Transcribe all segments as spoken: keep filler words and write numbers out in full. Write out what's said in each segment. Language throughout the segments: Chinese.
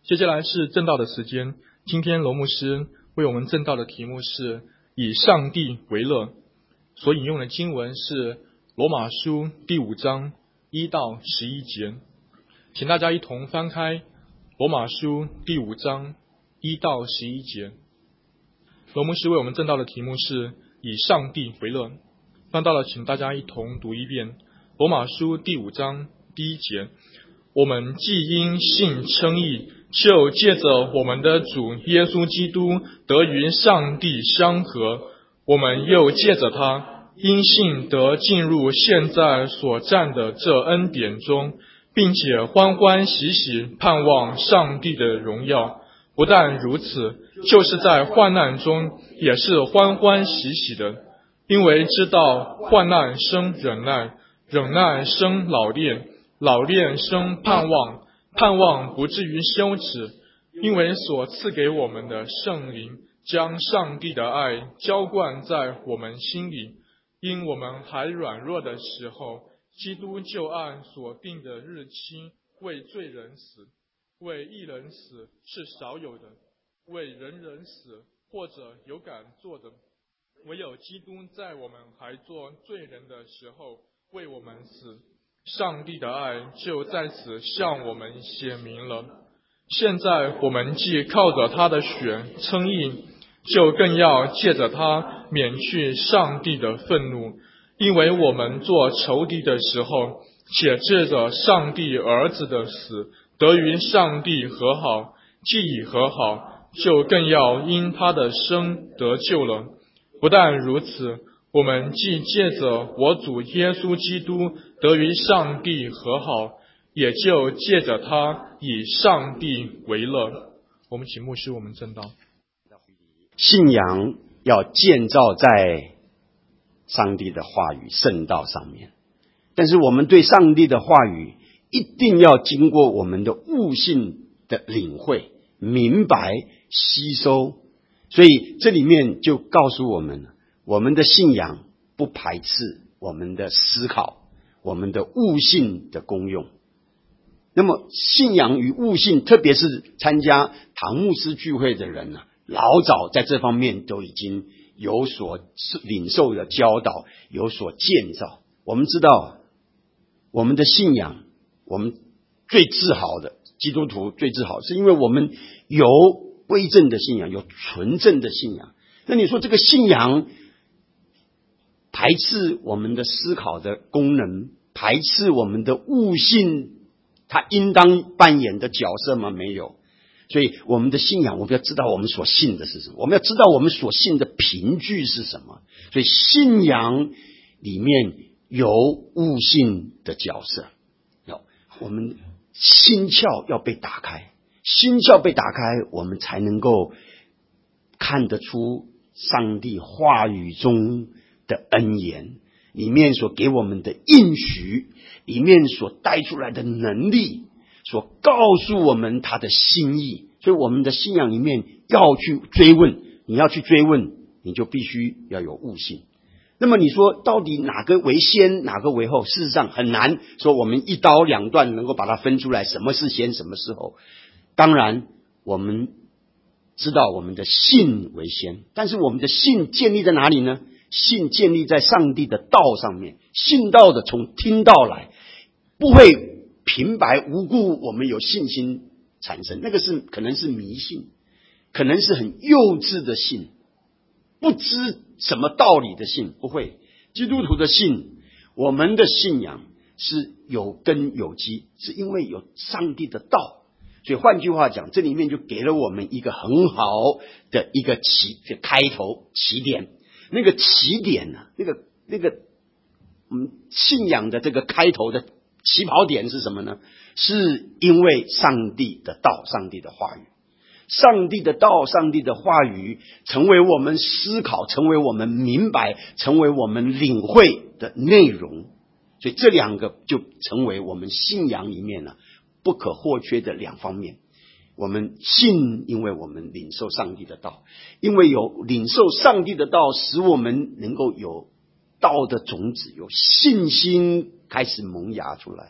接下来是正道的时间，今天罗牧师为我们正道的题目是以上帝为乐，所引用的经文是罗马书第五章一到十一节，请大家一同翻开罗马书第五章一到十一节。罗牧师为我们正道的题目是以上帝为乐，翻到了，请大家一同读一遍罗马书第五章第一节。我们既因信称义，就借着我们的主耶稣基督得与上帝相合，我们又借着他因信得进入现在所占的这恩典中，并且欢欢喜喜盼望上帝的荣耀。不但如此，就是在患难中也是欢欢喜喜的，因为知道患难生忍耐，忍耐生老练，老练生盼望，盼望不至于羞耻，因为所赐给我们的圣灵将上帝的爱浇灌在我们心里。因我们还软弱的时候，基督就按所定的日期为罪人死，为义人死是少有的，为人人死或者有敢做的，唯有基督在我们还做罪人的时候为我们死。上帝的爱就在此向我们显明了。现在我们既靠着他的血称义，就更要借着他免去上帝的愤怒，因为我们做仇敌的时候，且借着上帝儿子的死得与上帝和好，既已和好，就更要因他的生得救了。不但如此，我们既借着我主耶稣基督得与上帝和好，也就借着他以上帝为乐。我们请牧师我们正道。 信仰要建造在上帝的话语圣道上面，但是我们对上帝的话语一定要经过我们的悟性的领会、明白、吸收。所以这里面就告诉我们，我们的信仰不排斥我们的思考，我们的悟性的功用。那么信仰与悟性，特别是参加唐牧师聚会的人呢，老早在这方面都已经有所领受的教导，有所建造。我们知道我们的信仰，我们最自豪的基督徒最自豪是因为我们有归正的信仰，有纯正的信仰。那你说这个信仰排斥我们的思考的功能，排斥我们的悟性它应当扮演的角色吗？没有。所以我们的信仰，我们要知道我们所信的是什么，我们要知道我们所信的凭据是什么。所以信仰里面有悟性的角色，要我们心窍要被打开，心窍被打开，我们才能够看得出上帝话语中的恩言，里面所给我们的应许，里面所带出来的能力，所告诉我们他的心意。所以我们的信仰里面要去追问，你要去追问，你就必须要有悟性。那么你说到底哪个为先，哪个为后？事实上很难说我们一刀两断能够把它分出来，什么是先，什么是后。当然我们知道我们的信为先，但是我们的信建立在哪里呢？信建立在上帝的道上面，信道的从听道来，不会平白无故我们有信心产生，那个是可能是迷信，可能是很幼稚的信，不知什么道理的信，不会。基督徒的信，我们的信仰是有根有基，是因为有上帝的道。所以换句话讲，这里面就给了我们一个很好的一个起开头起点。那个起点呢、啊，那个那个嗯，信仰的这个开头的起跑点是什么呢？是因为上帝的道，上帝的话语，上帝的道，上帝的话语成为我们思考，成为我们明白，成为我们领会的内容。所以这两个就成为我们信仰里面呢、啊、不可或缺的两方面。我们信，因为我们领受上帝的道，因为有领受上帝的道，使我们能够有道的种子，有信心开始萌芽出来。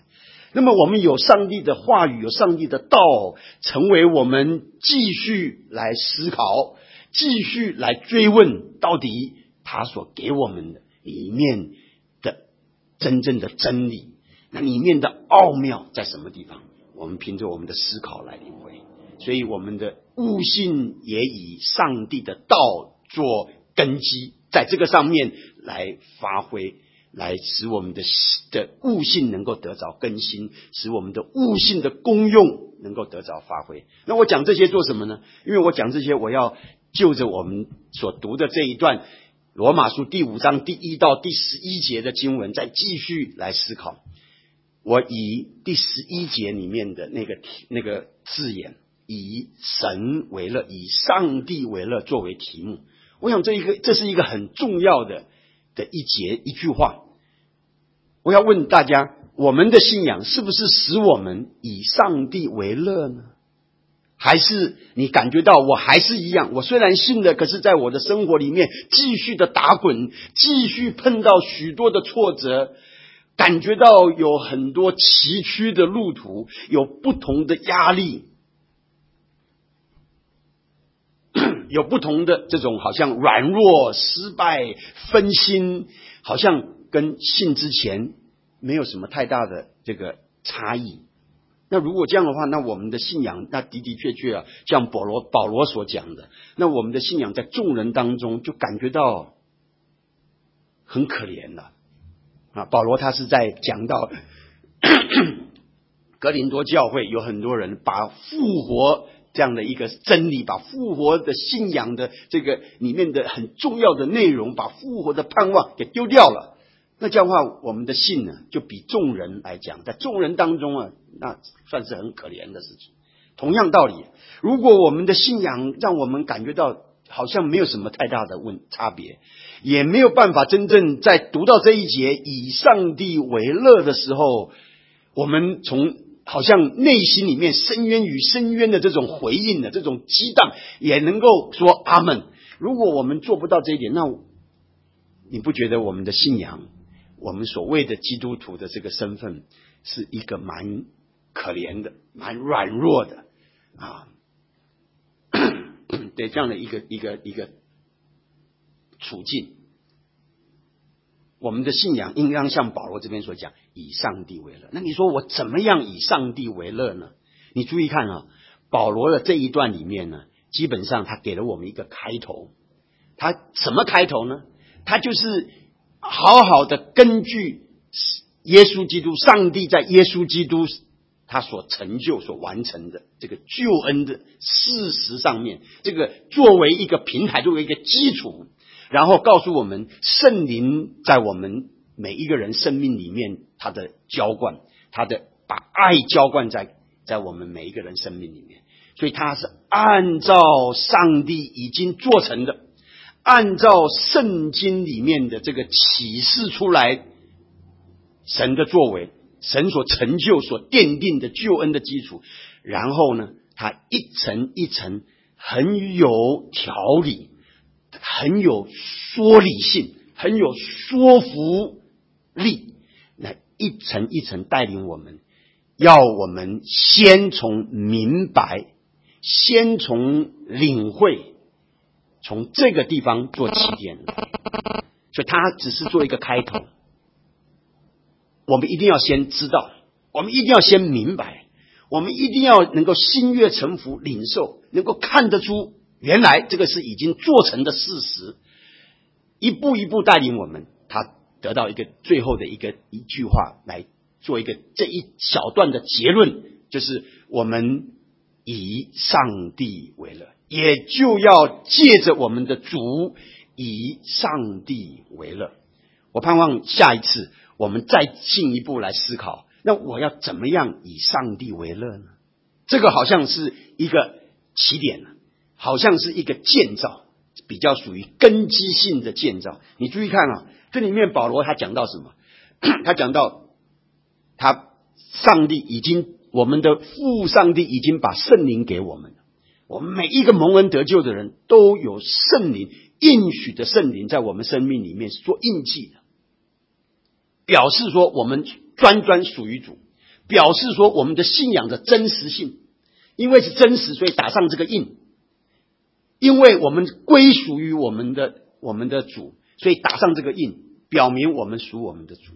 那么我们有上帝的话语，有上帝的道，成为我们继续来思考，继续来追问，到底他所给我们的里面的真正的真理，那里面的奥妙在什么地方？我们凭着我们的思考来领会。所以我们的悟性也以上帝的道做根基，在这个上面来发挥，来使我们的的悟性能够得着更新，使我们的悟性的功用能够得着发挥。那我讲这些做什么呢？因为我讲这些，我要就着我们所读的这一段罗马书第五章第一到第十一节的经文，再继续来思考。我以第十一节里面的那个那个字眼，以神为乐，以上帝为乐作为题目。我想这一个这是一个很重要的的一节一句话。我要问大家，我们的信仰是不是使我们以上帝为乐呢？还是你感觉到我还是一样，我虽然信了，可是在我的生活里面继续的打滚，继续碰到许多的挫折，感觉到有很多崎岖的路途，有不同的压力，有不同的这种好像软弱、失败、分心，好像跟信之前没有什么太大的这个差异。那如果这样的话，那我们的信仰，那的的确确啊，像保罗保罗所讲的，那我们的信仰在众人当中就感觉到很可怜了啊。保罗他是在讲到哥林多教会有很多人把复活这样的一个真理，把复活的信仰的这个里面的很重要的内容，把复活的盼望给丢掉了。那这样的话，我们的信呢，就比众人来讲，在众人当中啊，那算是很可怜的事情。同样道理，如果我们的信仰让我们感觉到好像没有什么太大的问差别，也没有办法真正在读到这一节以上帝为乐的时候，我们从好像内心里面深渊与深渊的这种回应的这种激荡，也能够说阿们。如果我们做不到这一点，那你不觉得我们的信仰，我们所谓的基督徒的这个身份是一个蛮可怜的、蛮软弱的啊？对，这样的一个一个一个处境，我们的信仰应当像保罗这边所讲，以上帝为乐。那你说我怎么样以上帝为乐呢？你注意看啊，保罗的这一段里面呢，基本上他给了我们一个开头。他什么开头呢？他就是好好的根据耶稣基督，上帝在耶稣基督他所成就所完成的这个救恩的事实上面，这个作为一个平台，作为一个基础，然后告诉我们圣灵在我们每一个人生命里面他的浇灌，他的把爱浇灌在在我们每一个人生命里面。所以他是按照上帝已经做成的，按照圣经里面的这个启示出来神的作为，神所成就所奠定的救恩的基础，然后呢，他一层一层很有条理，很有说理性，很有说服力，那一层一层带领我们，要我们先从明白，先从领会，从这个地方做起点。所以他只是做一个开头，我们一定要先知道，我们一定要先明白，我们一定要能够心悦诚服领受，能够看得出原来这个是已经做成的事实，一步一步带领我们，他得到一个最后的一个一句话来做一个这一小段的结论，就是我们以上帝为乐，也就要借着我们的主以上帝为乐。我盼望下一次我们再进一步来思考，那我要怎么样以上帝为乐呢？这个好像是一个起点，好像是一个建造，比较属于根基性的建造。你注意看啊，这里面保罗他讲到什么？他讲到他上帝已经，我们的父上帝已经把圣灵给我们了，我们每一个蒙恩得救的人都有圣灵，应许的圣灵在我们生命里面做印记的，表示说我们专专属于主， 表示说我们的信仰的真实性。因为是真实，所以打上这个印。因为我们归属于我们的我们的主，所以打上这个印，表明我们属我们的主，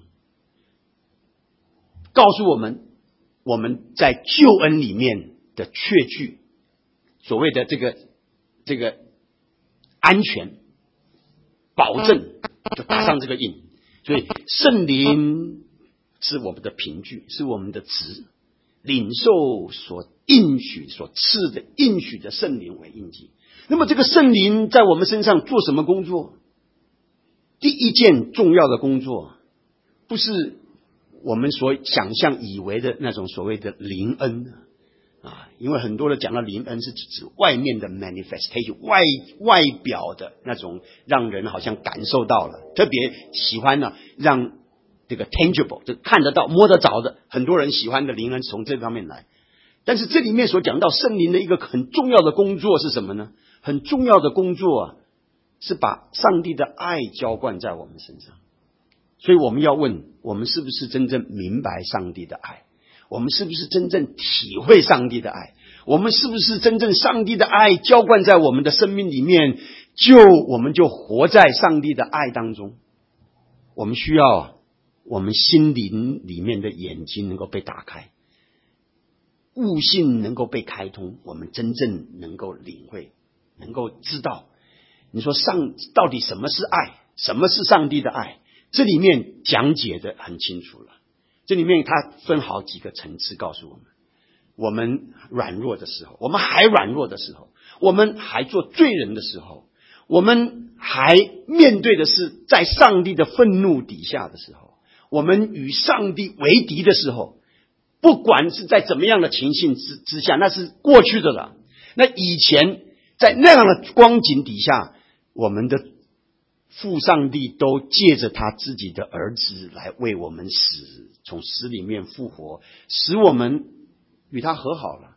告诉我们我们在救恩里面的确据，所谓的这个这个安全保证，就打上这个印。所以圣灵是我们的凭据，是我们的值，领受所应许所赐的应许的圣灵为印记。那么这个圣灵在我们身上做什么工作？第一件重要的工作，不是我们所想象以为的那种所谓的灵恩啊，因为很多人讲到灵恩是指指外面的 manifestation， 外外表的那种让人好像感受到了，特别喜欢呢让这个 tangible 就看得到摸得着的，很多人喜欢的灵恩从这方面来。但是这里面所讲到圣灵的一个很重要的工作是什么呢？很重要的工作啊，是把上帝的爱浇灌在我们身上。所以我们要问，我们是不是真正明白上帝的爱？我们是不是真正体会上帝的爱？我们是不是真正上帝的爱浇灌在我们的生命里面，就我们就活在上帝的爱当中？我们需要我们心灵里面的眼睛能够被打开，悟性能够被开通，我们真正能够领会，能够知道。你说上到底什么是爱？什么是上帝的爱？这里面讲解的很清楚了。这里面它分好几个层次告诉我们，我们软弱的时候，我们还软弱的时候，我们还做罪人的时候，我们还面对的是在上帝的愤怒底下的时候，我们与上帝为敌的时候，不管是在怎么样的情形 之, 之下，那是过去的了。那以前在那样的光景底下，我们的父上帝都借着他自己的儿子来为我们死，从死里面复活，使我们与他和好了，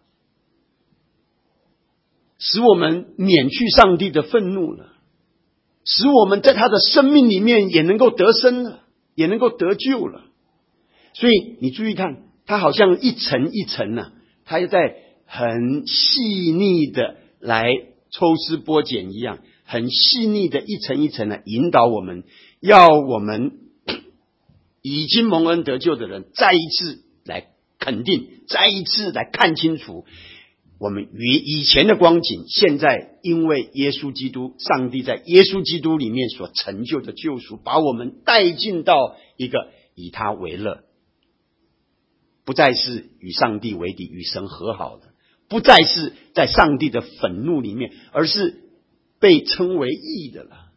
使我们免去上帝的愤怒了，使我们在他的生命里面也能够得生了，也能够得救了。所以你注意看，他好像一层一层啊，他在很细腻的来抽丝剥茧一样，很细腻的一层一层的引导我们，要我们已经蒙恩得救的人再一次来肯定，再一次来看清楚我们与以前的光景，现在因为耶稣基督，上帝在耶稣基督里面所成就的救赎，把我们带进到一个以他为乐，不再是与上帝为敌，与神和好的，不再是在上帝的愤怒里面，而是被称为义的了，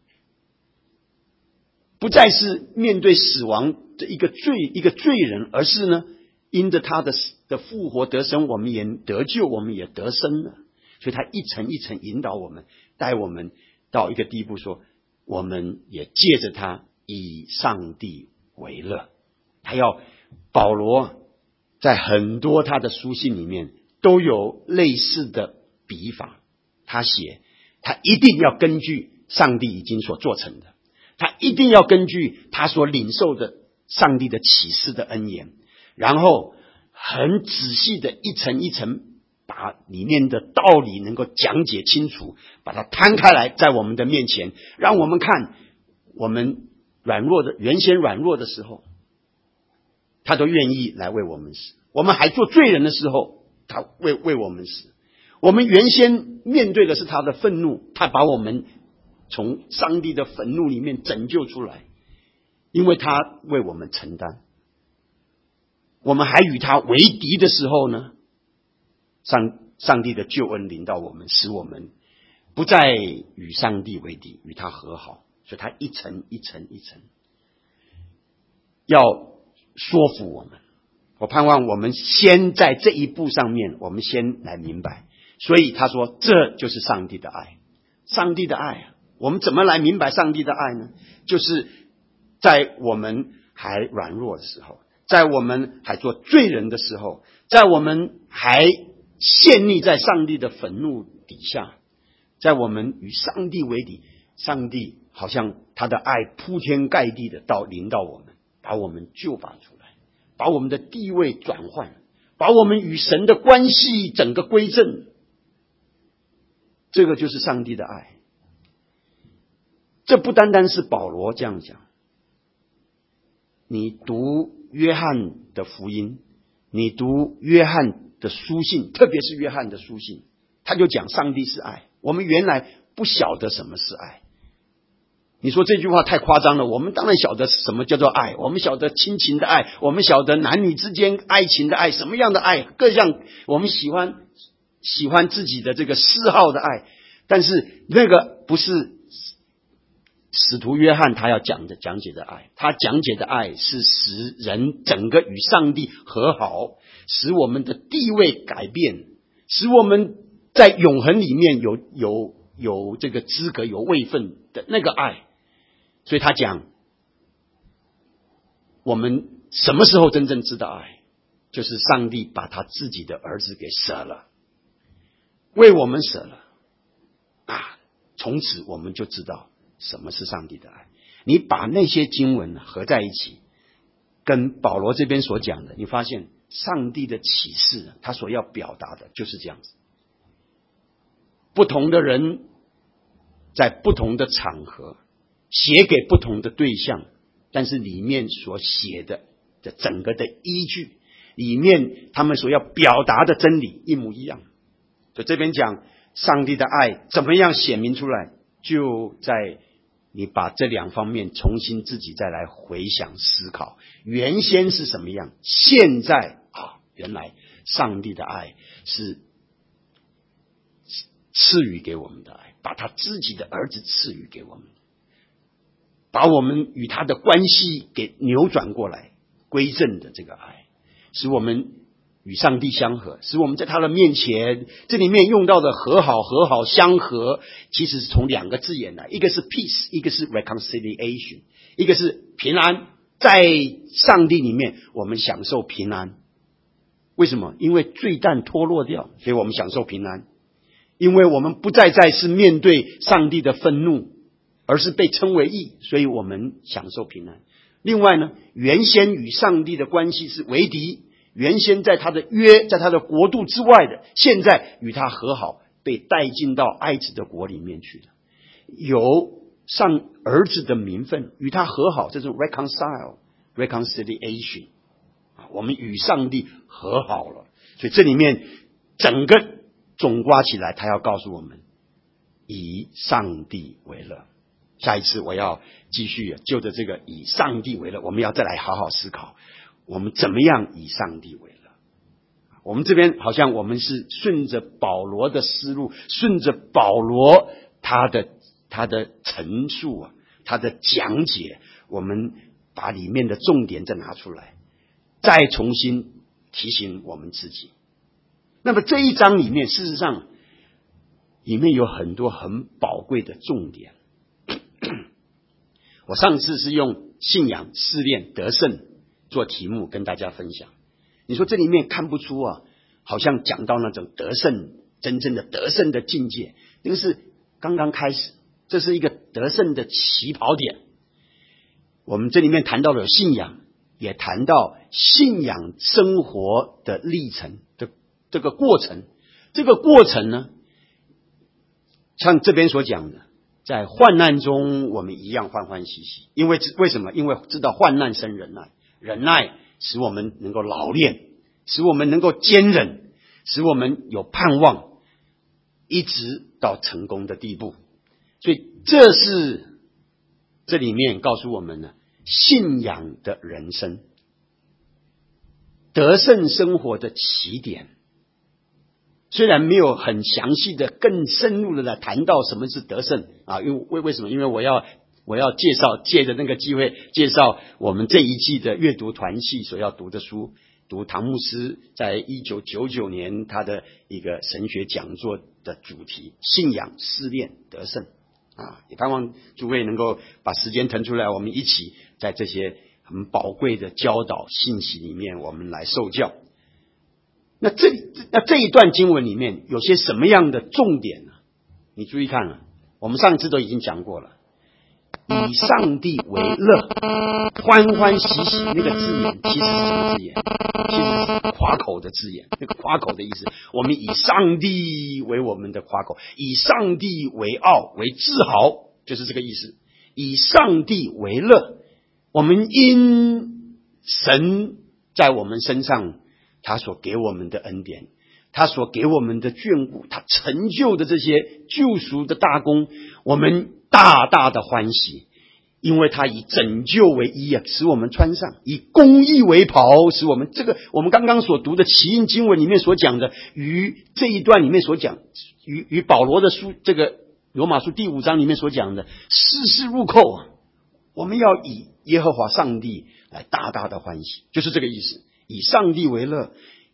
不再是面对死亡的一个罪一个罪人，而是呢因着他的的复活得生，我们也得救，我们也得生了。所以他一层一层引导我们，带我们到一个地步，说我们也借着他以上帝为乐。他要保罗在很多他的书信里面都有类似的笔法，他写他一定要根据上帝已经所做成的，他一定要根据他所领受的上帝的启示的恩言，然后很仔细的一层一层把里面的道理能够讲解清楚，把它摊开来在我们的面前，让我们看我们软弱的原先软弱的时候，他都愿意来为我们死。我们还做罪人的时候，他为为我们死。我们原先面对的是他的愤怒，他把我们从上帝的愤怒里面拯救出来，因为他为我们承担。我们还与他为敌的时候呢，上上帝的救恩临到我们，使我们不再与上帝为敌，与他和好。所以他一层一层一层要说服我们。我盼望我们先在这一步上面，我们先来明白。所以他说这就是上帝的爱。上帝的爱啊，我们怎么来明白上帝的爱呢？就是在我们还软弱的时候，在我们还做罪人的时候，在我们还陷溺在上帝的愤怒底下，在我们与上帝为敌，上帝好像他的爱铺天盖地的到临到我们，把我们救拔出来。 把我们的地位转换，把我们与神的关系整个归正。这个就是上帝的爱。这不单单是保罗这样讲，你读约翰的福音，你读约翰的书信，特别是约翰的书信，他就讲上帝是爱。我们原来不晓得什么是爱。你说这句话太夸张了，我们当然晓得什么叫做爱，我们晓得亲情的爱，我们晓得男女之间爱情的爱，什么样的爱，各样我们喜欢喜欢自己的这个嗜好的爱。但是那个不是使徒约翰他要讲的讲解的爱，他讲解的爱是使人整个与上帝和好，使我们的地位改变，使我们在永恒里面有有有这个资格有位分的那个爱。所以他讲，我们什么时候真正知道爱，就是上帝把他自己的儿子给舍了，为我们舍了啊，从此我们就知道什么是上帝的爱。你把那些经文合在一起，跟保罗这边所讲的，你发现上帝的启示他所要表达的就是这样子。不同的人在不同的场合写给不同的对象，但是里面所写的的整个的依据，里面他们所要表达的真理一模一样。所以这边讲上帝的爱怎么样显明出来，就在你把这两方面重新自己再来回想思考，原先是什么样，现在啊，原来上帝的爱是赐予给我们的爱，把他自己的儿子赐予给我们，把我们与他的关系给扭转过来，归正的这个爱，使我们与上帝相合，使我们在他的面前。这里面用到的和好、和好、相合，其实是从两个字眼来，一个是 peace， 一个是 reconciliation， 一个是平安。在上帝里面我们享受平安，为什么？因为罪担脱落掉，所以我们享受平安。因为我们不再再是面对上帝的愤怒，而是被称为义，所以我们享受平安。另外呢，原先与上帝的关系是为敌，原先在他的约，在他的国度之外的，现在与他和好，被带进到爱子的国里面去了，有上儿子的名分，与他和好，这是 reconcile reconciliation， 我们与上帝和好了。所以这里面整个总括起来，他要告诉我们以上帝为乐。下一次我要继续就着这个以上帝为乐，我们要再来好好思考我们怎么样以上帝为乐。我们这边好像我们是顺着保罗的思路，顺着保罗他的他的陈述啊，他的讲解，我们把里面的重点再拿出来，再重新提醒我们自己。那么这一章里面，事实上里面有很多很宝贵的重点。我上次是用信仰、试炼、得胜做题目跟大家分享。你说这里面看不出啊，好像讲到那种得胜，真正的得胜的境界，那个是刚刚开始，这是一个得胜的起跑点。我们这里面谈到了信仰，也谈到信仰生活的历程的这个过程。这个过程呢，像这边所讲的，在患难中我们一样欢欢喜喜。因为为什么？因为知道患难生忍耐，忍耐使我们能够老练，使我们能够坚忍，使我们有盼望，一直到成功的地步。所以这是这里面告诉我们呢，信仰的人生，得胜生活的起点。虽然没有很详细的、更深入的来谈到什么是得胜啊，因为为为什么？因为我要我要介绍，借着那个机会介绍我们这一季的阅读团契所要读的书，读唐牧师在一九九九年他的一个神学讲座的主题：信仰、试炼、得胜啊！也盼望诸位能够把时间腾出来，我们一起在这些很宝贵的教导信息里面，我们来受教。那这那这一段经文里面有些什么样的重点呢？你注意看了，我们上次都已经讲过了。 以上帝为乐，欢欢喜喜。那个字眼其实是什么字眼？其实是夸口的字眼。那个夸口的意思，我们以上帝为我们的夸口，以上帝为傲，为自豪，就是这个意思。以上帝为乐，我们因神在我们身上他所给我们的恩典，他所给我们的眷顾，他成就的这些救赎的大功，我们大大的欢喜，因为他以拯救为衣啊，使我们穿上；以公义为袍，使我们这个我们刚刚所读的奇印经文里面所讲的，与这一段里面所讲，与与保罗的书这个罗马书第五章里面所讲的，事事入扣啊，我们要以耶和华上帝来大大的欢喜，就是这个意思。以上帝为乐，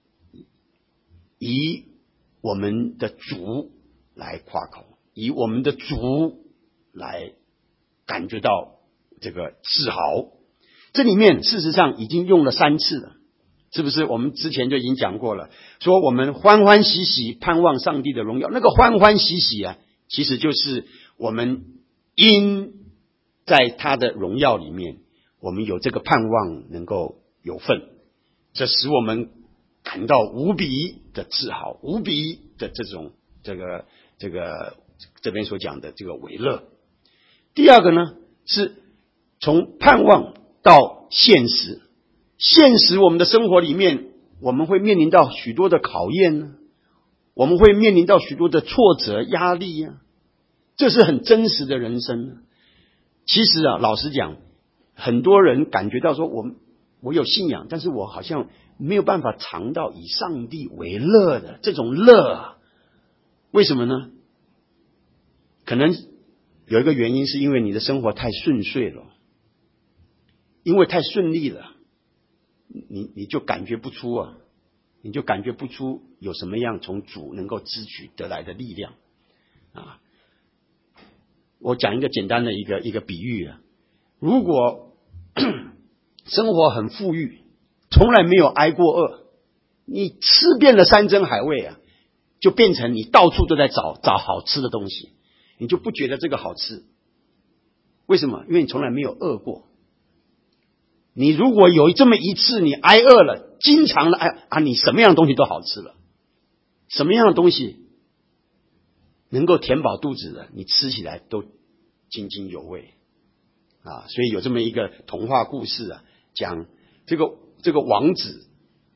以我们的主来夸口，以我们的主来感觉到这个自豪。这里面事实上已经用了三次了，是不是？我们之前就已经讲过了，说我们欢欢喜喜盼望上帝的荣耀。那个欢欢喜喜啊，其实就是我们因在他的荣耀里面，我们有这个盼望能够有份，这使我们感到无比的自豪，无比的这种这个这个这边所讲的这个为乐。第二个呢，是从盼望到现实。现实我们的生活里面，我们会面临到许多的考验呢，我们会面临到许多的挫折压力啊，这是很真实的人生。其实啊，老实讲，很多人感觉到说我我有信仰，但是我好像没有办法尝到以上帝为乐的这种乐。为什么呢？可能有一个原因是因为你的生活太顺遂了，因为太顺利了，你你就感觉不出啊，你就感觉不出有什么样从主能够支取得来的力量啊。我讲一个简单的一个一个比喻啊，如果生活很富裕，从来没有挨过饿，你吃遍了山珍海味啊，就变成你到处都在找找好吃的东西，你就不觉得这个好吃。为什么？因为你从来没有饿过。你如果有这么一次你挨饿了，经常的挨啊，你什么样的东西都好吃了。什么样的东西能够填饱肚子的，你吃起来都津津有味啊。所以有这么一个童话故事啊，讲这个这个王子，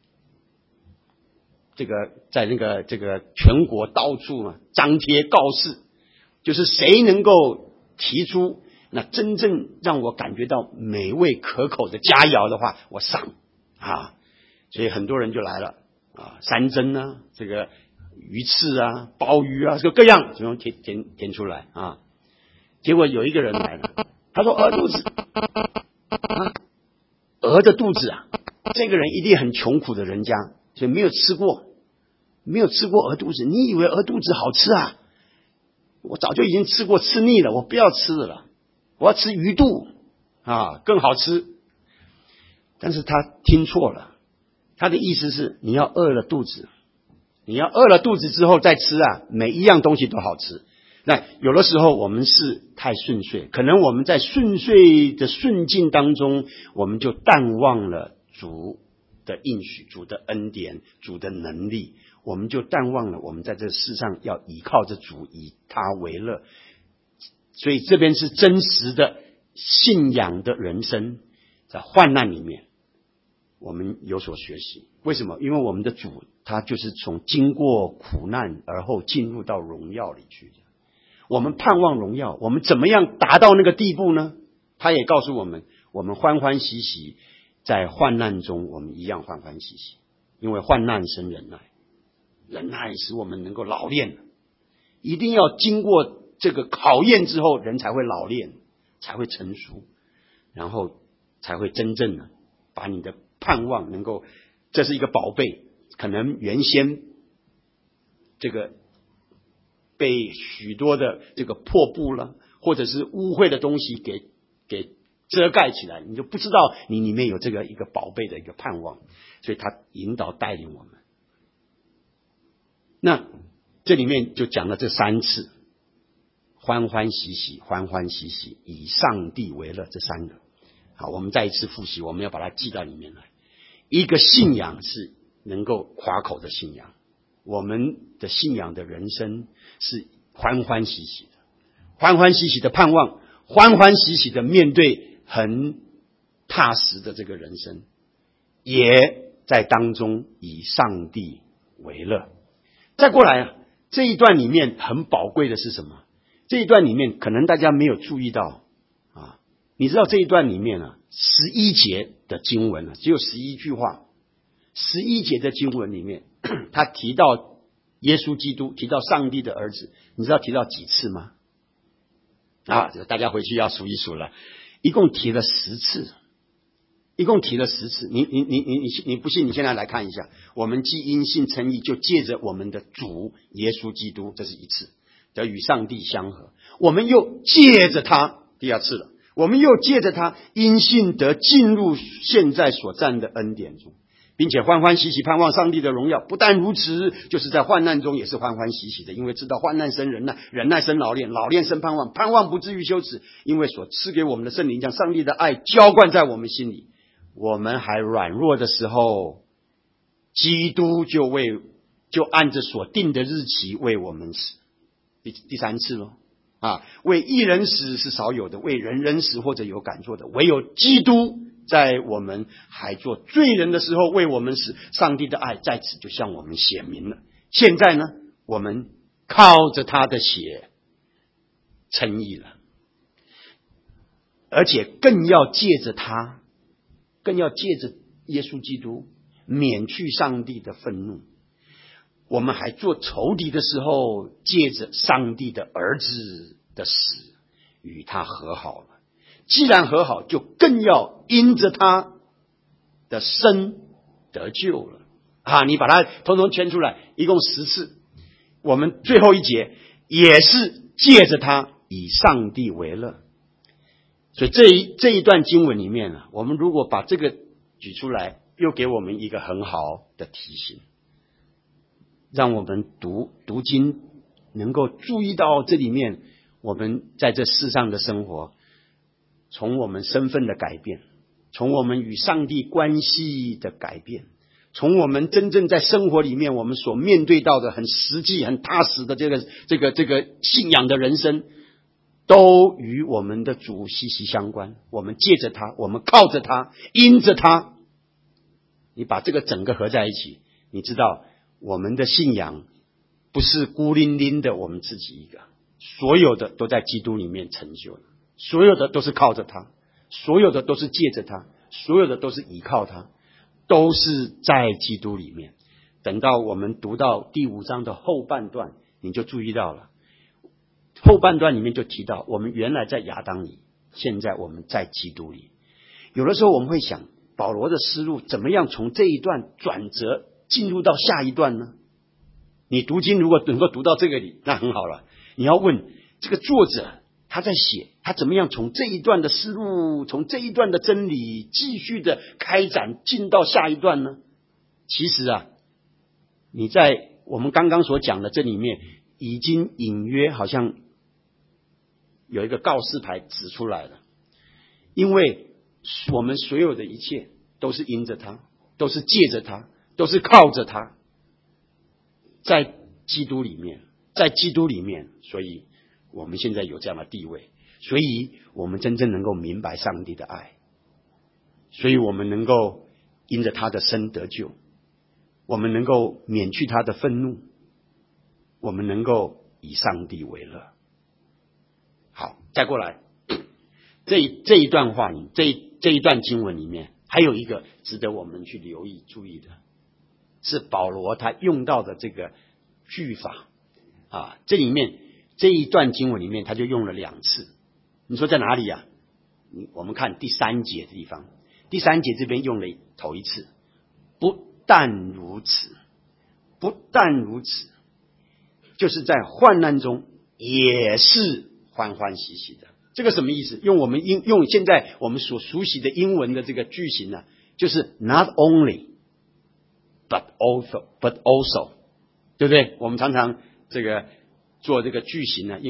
这个在那个这个全国到处啊张贴告示，就是谁能够提出那真正让我感觉到美味可口的佳肴的话，我赏啊。所以很多人就来了啊，山珍啊，这个鱼翅啊，鲍鱼啊，就各样怎么填填填出来啊。结果有一个人来了，他说鹅肚子啊，鹅的肚子啊，这个人一定很穷苦的人家，所以没有吃过，没有吃过鹅肚子。你以为鹅肚子好吃啊？我早就已经吃过，吃腻了，我不要吃了，我要吃鱼肚啊，更好吃。但是他听错了，他的意思是你要饿了肚子，你要饿了肚子之后再吃啊，每一样东西都好吃。那有的时候我们是太顺遂，可能我们在顺遂的顺境当中，我们就淡忘了主的应许、主的恩典、主的能力，我们就淡忘了我们在这世上要依靠着主，以他为乐。所以这边是真实的信仰的人生，在患难里面我们有所学习。为什么？因为我们的主他就是从经过苦难而后进入到荣耀里去的。我们盼望荣耀，我们怎么样达到那个地步呢？他也告诉我们，我们欢欢喜喜，在患难中我们一样欢欢喜喜，因为患难生忍耐，忍耐使我们能够老练，一定要经过这个考验之后，人才会老练，才会成熟，然后才会真正的把你的盼望能够，这是一个宝贝，可能原先这个被许多的这个破布了，或者是污秽的东西给给遮盖起来，你就不知道你里面有这个一个宝贝的一个盼望，所以他引导带领我们。那这里面就讲了这三次欢欢喜喜，欢欢喜喜，以上帝为乐，这三个。好，我们再一次复习，我们要把它记到里面来。一个信仰是能够夸口的信仰，我们的信仰的人生是欢欢喜喜的，欢欢喜喜的盼望，欢欢喜喜的面对很踏实的这个人生，也在当中以上帝为乐。再过来啊，这一段里面很宝贵的是什么？这一段里面可能大家没有注意到啊，你知道这一段里面啊，十一节的经文啊，只有十一句话，十一节的经文里面，他提到耶稣基督，提到上帝的儿子，你知道提到几次吗？啊，大家回去要数一数了，一共提了十次。一共提了十次，你你你你你你不信？你现在来看一下，我们既因信称义，就借着我们的主耶稣基督，这是一次，得与上帝相合。我们又借着他，第二次了，我们又借着他，因信得进入现在所占的恩典中，并且欢欢喜喜盼望上帝的荣耀。不但如此，就是在患难中也是欢欢喜喜的，因为知道患难生忍耐，忍耐生老练，老练生盼望，盼望不至于羞耻，因为所赐给我们的圣灵将上帝的爱浇灌在我们心里。我们还软弱的时候，基督就为就按着所定的日期为我们死。第第三次咯啊，为一人死是少有的，为人人死或者有敢做的，唯有基督在我们还做罪人的时候为我们死。上帝的爱在此就向我们显明了。现在呢，我们靠着他的血称义了，而且更要借着他。更要借着耶稣基督免去上帝的愤怒。我们还做仇敌的时候，借着上帝的儿子的死与他和好了。既然和好，就更要因着他的生得救了啊！你把它统统圈出来，一共十次。我们最后一节也是借着他以上帝为乐。所以这一这一段经文里面呢、啊，我们如果把这个举出来，又给我们一个很好的提醒，让我们读读经能够注意到这里面我们在这世上的生活，从我们身份的改变，从我们与上帝关系的改变，从我们真正在生活里面我们所面对到的很实际很踏实的这个这个这个信仰的人生，都与我们的主息息相关。我们借着他，我们靠着他，因着他，你把这个整个合在一起，你知道我们的信仰不是孤零零的我们自己一个，所有的都在基督里面成就了，所有的都是靠着他，所有的都是借着他，所有的都是依靠他，都是在基督里面。等到我们读到第五章的后半段，你就注意到了，后半段里面就提到，我们原来在亚当里，现在我们在基督里。有的时候我们会想，保罗的思路怎么样从这一段转折进入到下一段呢？你读经如果能够读到这个里，那很好了。你要问这个作者他在写，他怎么样从这一段的思路，从这一段的真理继续的开展进到下一段呢？其实啊，你在我们刚刚所讲的这里面已经隐约好像有一个告示牌指出来了，因为我们所有的一切都是因着他，都是借着他，都是靠着他，在基督里面，在基督里面，所以我们现在有这样的地位，所以我们真正能够明白上帝的爱，所以我们能够因着他的生得救，我们能够免去他的愤怒，我们能够以上帝为乐。好，再过来，这这一段话里，这这一段经文里面，还有一个值得我们去留意注意的，是保罗他用到的这个句法啊。这里面这一段经文里面，他就用了两次。你说在哪里啊？我们看第三节的地方，第三节这边用了头一次，不但如此，不但如此，就是在患难中也是欢欢喜喜的。这个什么意思？用我们英用现在我们所熟悉的英文的这个句型呢、啊，就是 not only but also but also， 对不对？我们常常这个做这个句型呢、啊，英文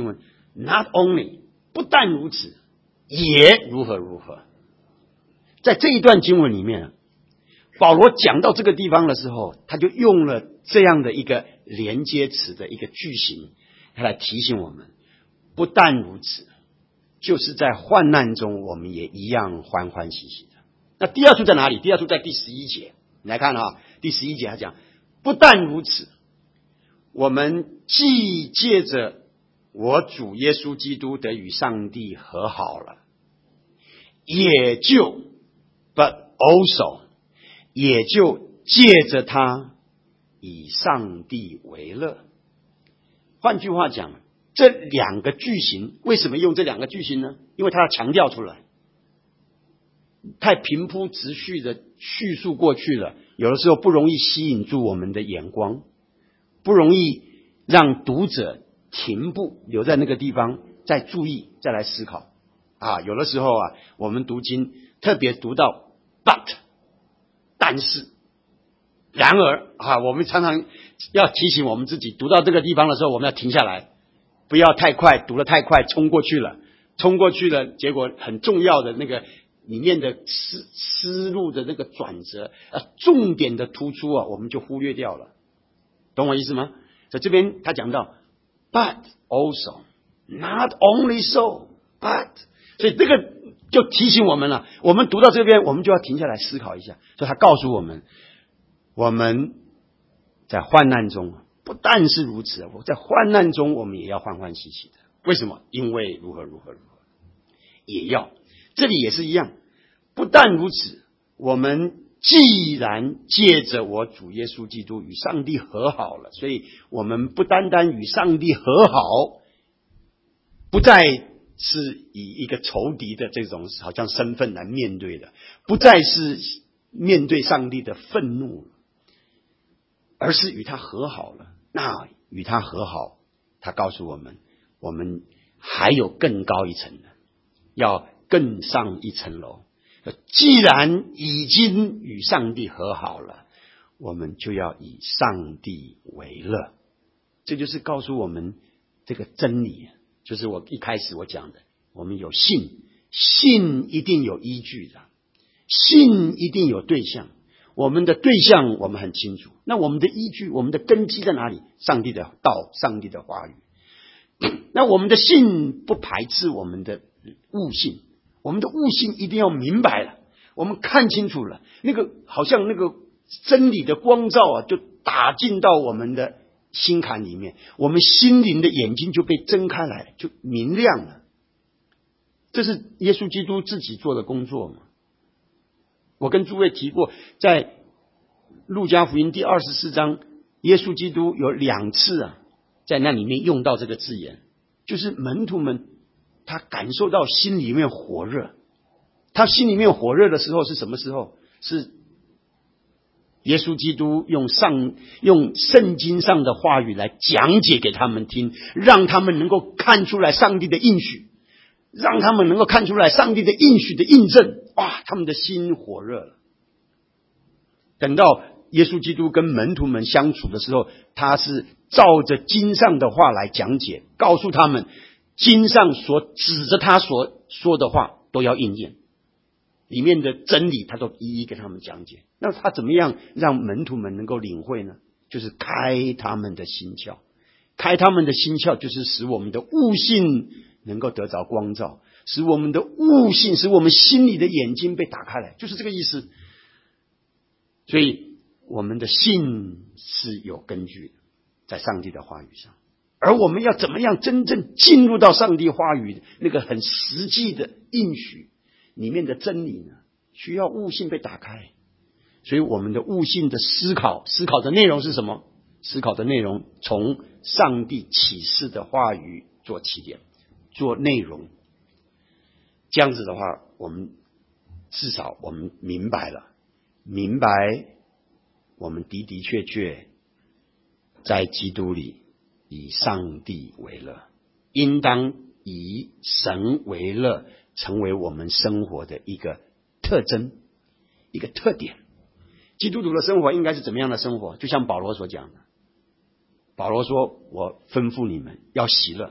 Not only 不但如此，也如何如何。在这一段经文里面，保罗讲到这个地方的时候，他就用了这样的一个连接词的一个句型，他来提醒我们，不但如此，就是在患难中我们也一样欢欢喜喜的。那第二处在哪里？第二处在第十一节，你来看啊，第十一节他讲，不但如此，我们既借着我主耶稣基督得与上帝和好了，也就 but also 也就借着他以上帝为乐。换句话讲，这两个句型为什么用这两个句型呢？因为他要强调出来，太平铺直叙的叙述过去了，有的时候不容易吸引住我们的眼光，不容易让读者停步留在那个地方再注意再来思考啊。有的时候啊，我们读经特别读到 but 但是然而啊，我们常常要提醒我们自己，读到这个地方的时候我们要停下来，不要太快读得太快冲过去了冲过去了结果很重要的那个里面的思思路的那个转折啊，重点的突出啊，我们就忽略掉了，懂我意思吗？在这边他讲到 but also not only so but， 所以这个就提醒我们了，我们读到这边我们就要停下来思考一下。所以他告诉我们，我们在患难中不但是如此，在患难中我们也要欢欢喜喜的。为什么？因为如何如何如何，也要这里也是一样，不但如此，我们既然借着我主耶稣基督与上帝和好了，所以我们不单单与上帝和好，不再是以一个仇敌的这种好像身份来面对的，不再是面对上帝的愤怒了，而是与他和好了。那与他和好，他告诉我们，我们还有更高一层的，要更上一层楼。既然已经与上帝和好了，我们就要以上帝为乐。这就是告诉我们这个真理，就是我一开始我讲的，我们有信，信一定有依据的，信一定有对象。我们的对象我们很清楚，那我们的依据，我们的根基在哪里？上帝的道，上帝的话语。那我们的信不排斥我们的悟性，我们的悟性一定要明白了，我们看清楚了，那个好像那个真理的光照啊，就打进到我们的心坎里面，我们心灵的眼睛就被睁开来，就明亮了。这是耶稣基督自己做的工作嘛。我跟诸位提过，在路加福音第二十四章，耶稣基督有两次啊，在那里面用到这个字眼，就是门徒们他感受到心里面火热。他心里面火热的时候是什么时候？是耶稣基督用上用圣经上的话语来讲解给他们听，让他们能够看出来上帝的应许，让他们能够看出来上帝的应许的印证。哇，他们的心火热了。等到耶稣基督跟门徒们相处的时候，他是照着经上的话来讲解，告诉他们经上所指着他所说的话都要应验，里面的真理他都一一给他们讲解。那他怎么样让门徒们能够领会呢？就是开他们的心窍，开他们的心窍就是使我们的悟性能够得着光照，使我们的悟性，使我们心里的眼睛被打开来，就是这个意思。所以我们的信是有根据的，在上帝的话语上。而我们要怎么样真正进入到上帝话语那个很实际的应许里面的真理呢？需要悟性被打开。所以我们的悟性的思考，思考的内容是什么？思考的内容从上帝启示的话语做起点，做内容。这样子的话，我们至少我们明白了，明白我们的的确确在基督里以上帝为乐，应当以神为乐，成为我们生活的一个特征，一个特点。基督徒的生活应该是怎么样的生活？就像保罗所讲的，保罗说，我吩咐你们要喜乐，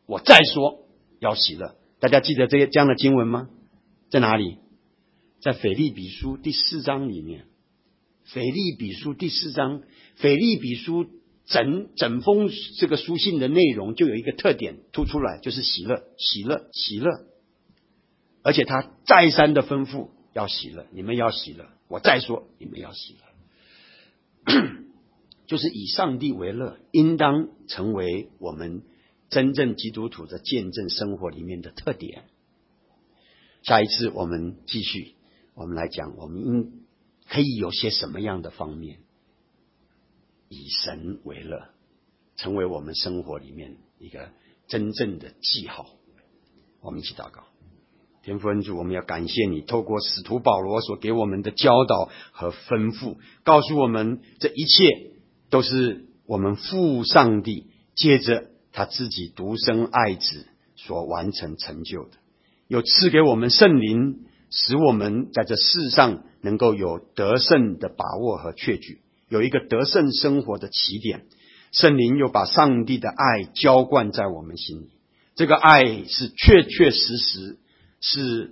我再说要喜乐。大家记得这这样的经文吗？在哪里？在腓立比书第四章里面。腓立比书第四章，腓立比书整整封这个书信的内容就有一个特点突出来，就是喜乐，喜乐，喜乐。而且他再三的吩咐要喜乐，你们要喜乐，我再说你们要喜乐。就是以上帝为乐，应当成为我们真正基督徒的见证生活里面的特点。下一次我们继续，我们来讲，我们应可以有些什么样的方面以神为乐，成为我们生活里面一个真正的记号。我们一起祷告。天父恩主，我们要感谢你透过使徒保罗所给我们的教导和吩咐，告诉我们这一切都是我们父上帝借着他自己独生爱子所完成成就的，又赐给我们圣灵，使我们在这世上能够有得胜的把握和确据，有一个得胜生活的起点。圣灵又把上帝的爱浇灌在我们心里，这个爱是确确实实是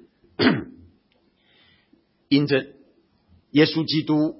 因着耶稣基督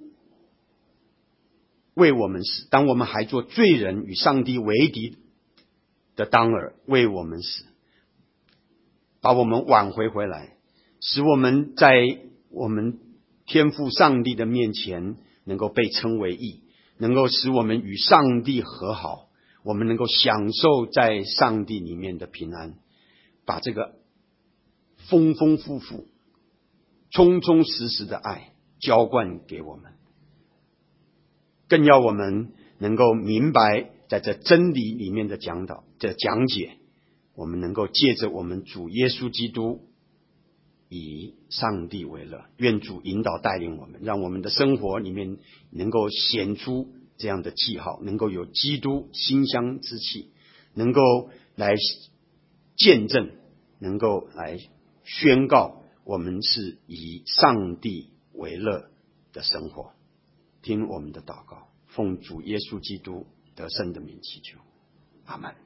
为我们死，当我们还做罪人与上帝为敌的当儿，为我们死，把我们挽回回来，使我们在我们天父上帝的面前能够被称为义，能够使我们与上帝和好，我们能够享受在上帝里面的平安，把这个丰丰富富充充实实的爱浇灌给我们，更要我们能够明白在这真理里面的讲导的讲解，我们能够借着我们主耶稣基督以上帝为乐。愿主引导带领我们，让我们的生活里面能够显出这样的记号，能够有基督馨香之气，能够来见证，能够来宣告我们是以上帝为乐的生活。听我们的祷告，奉主耶稣基督得胜的名祈求，阿们。